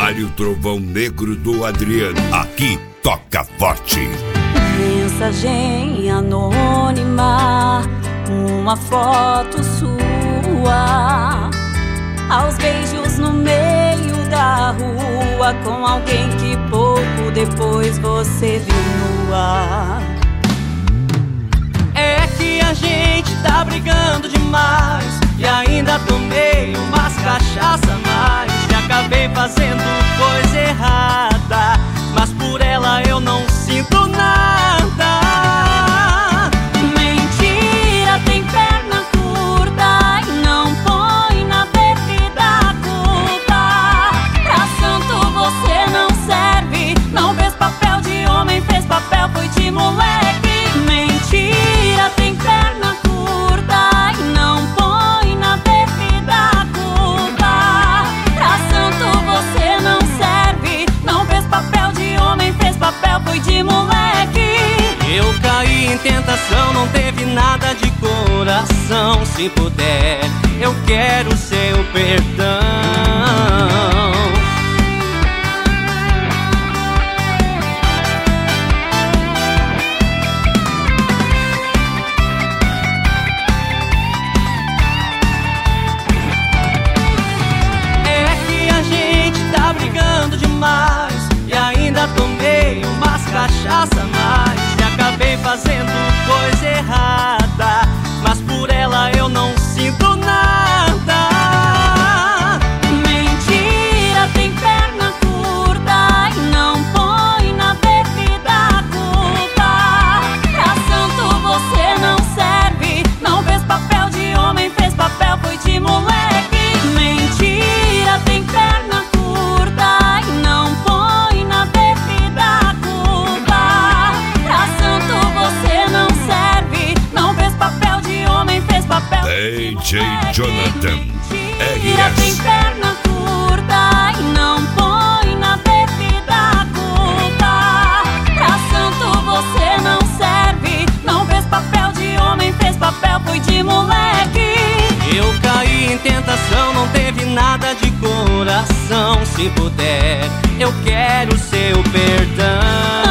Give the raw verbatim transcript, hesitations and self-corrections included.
Mário Trovão Negro do Adriano. Aqui toca forte. Mensagem anônima, uma foto sua, aos beijos no meio da rua, com alguém que pouco depois você viu nua. É que a gente tá brigando demais, e ainda tomei umas cachaça a mais, e acabei fazendo coisa errada, mas por ela eu não sinto nada. Mentira, tem perna curta e não põe na bebida a culpa. Pra santo você não serve, não fez papel de homem, fez papel foi de moleque. Mentira, tem perna curta e não põe na bebida a culpa. Pra santo você não serve, não fez papel de homem, fez papel foi de moleque. Eu caí em tentação, não teve nada de coração. Se puder, eu quero seu perdão. É que a gente tá brigando demais, e ainda tomei umas cachaça a mais, e acabei fazendo coisa errada, mas por ela eu não sinto nada. Mentira, tem perna curta e não põe na bebida a culpa. Pra santo você não serve, não fez papel de homem, fez papel foi de moleque. Mentira, tem perna curta e não põe na bebida a culpa. Pra santo você não serve, não fez papel de homem, fez papel D J Jonathan Mentira, R tem S. perna curta e não põe na bebida a culpa. Pra santo você não serve, não fez papel de homem, fez papel foi de moleque. Eu caí em tentação, não teve nada de coração. Se puder, eu quero seu perdão.